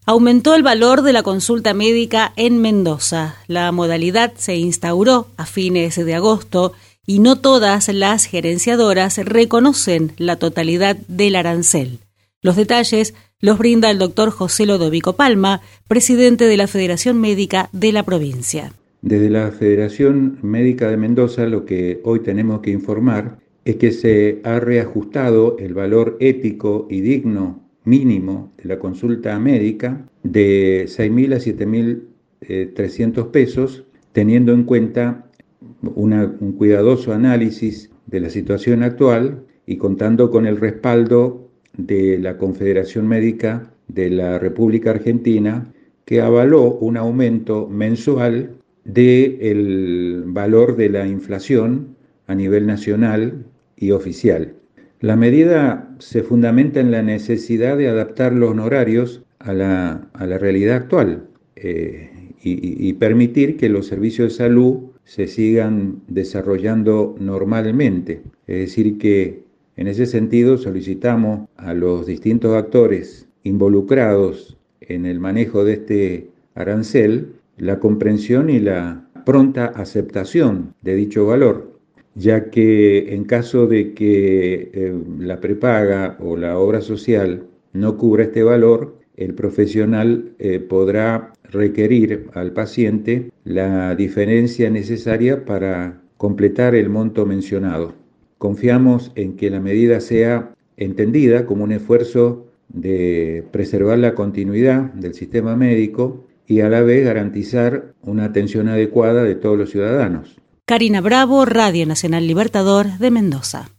Aumentó el valor de la consulta médica en Mendoza. La modalidad se instauró a fines de agosto y no todas las gerenciadoras reconocen la totalidad del arancel. Los detalles los brinda el doctor José Lodovico Palma, presidente de la Federación Médica de la provincia. Desde la Federación Médica de Mendoza lo que hoy tenemos que informar es que se ha reajustado el valor ético y digno mínimo de la consulta médica de 6.000 a 7.300 pesos, teniendo en cuenta un cuidadoso análisis de la situación actual y contando con el respaldo de la Confederación Médica de la República Argentina, que avaló un aumento mensual del valor de la inflación a nivel nacional y oficial. La medida se fundamenta en la necesidad de adaptar los honorarios a la realidad actual y permitir que los servicios de salud se sigan desarrollando normalmente. Es decir, que en ese sentido solicitamos a los distintos actores involucrados en el manejo de este arancel la comprensión y la pronta aceptación de dicho valor, ya que en caso de que la prepaga o la obra social no cubra este valor, el profesional podrá requerir al paciente la diferencia necesaria para completar el monto mencionado. Confiamos en que la medida sea entendida como un esfuerzo de preservar la continuidad del sistema médico y a la vez garantizar una atención adecuada de todos los ciudadanos. Karina Bravo, Radio Nacional Libertador de Mendoza.